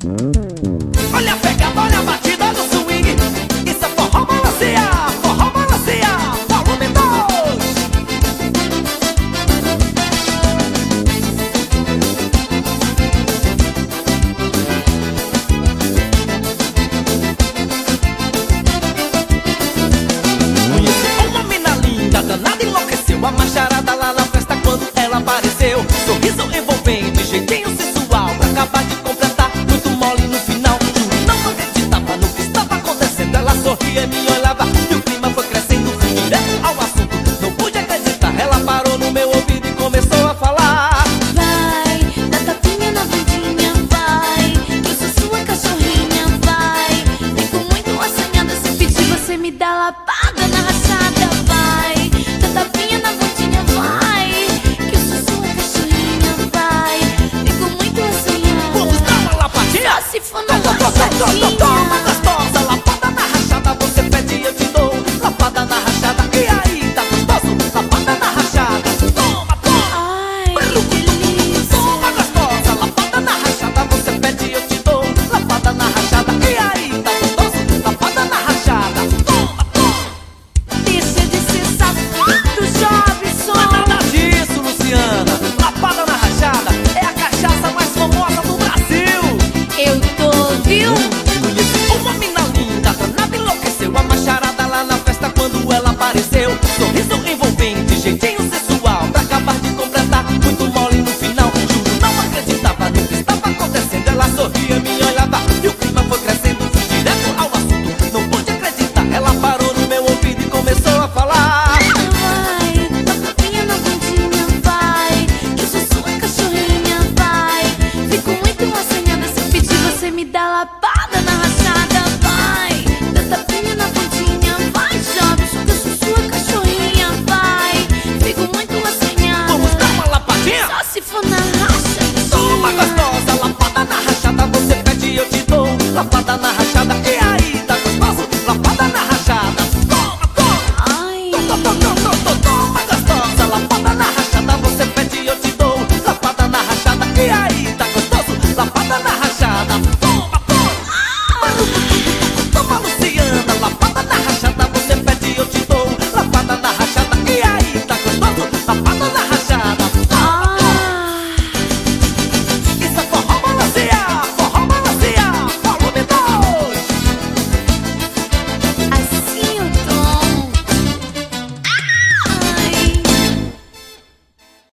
Olha a pegada, olha a batida do swing. Isso é forró balancear, volume 2. Conheci uma mina linda, danada, enlouqueceu a macharada lá na festa quando ela apareceu. Sorriso envolvente, jeitinho sensual, pra acabar de completar, muito mole no final. Juro, não acreditava no que estava acontecendo. Ela sorria, me olhava e o clima foi crescendo. Fui direto ao assunto, não pude acreditar. Ela parou no meu ouvido e começou a falar: Vai, dá tapinha na bundinha, vai, que eu sou sua cachorrinha, vai. Fico muito assanhada se pedir, você me dá lapada na rachada. Vai, dá tapinha na bundinha, vai, que eu sou sua cachorrinha, vai. Fico muito assanhada. vamos dar uma lapadinha? Só se for na Toma rachadinha. gostosa, lapada na rachada, você pede e eu te dou. Lapada na rachada, e aí, tá gostoso? Lapada na rachada, toma, toma. Ai, que delícia. Toma gostosa, lapada na rachada, você pede e eu te dou. Lapada na rachada, e aí, tá gostoso? Lapada na rachada, toma, toma. Deixa de ser safado, Jobson. Não é nada disso, Luciana. Lapada na rachada é a cachaça mais famosa do Brasil. Eu tô, viu? Conheci uma mina linda, danada, enlouqueceu a macharada lá na festa quando ela apareceu. Sorriso envolvente, jeitinho sensual, pra acabar de completar, muito mole no final. Juro, não acreditava no que estava acontecendo. Ela sorria, me olhava e o clima foi crescendo. Fui direto ao assunto, não pude acreditar. Ela parou no meu ouvido e começou a falar: Vai, dá tapinha na bundinha, vai, que eu sou sua cachorrinha, vai. Fico muito assanhada se pedir, você me dá lapada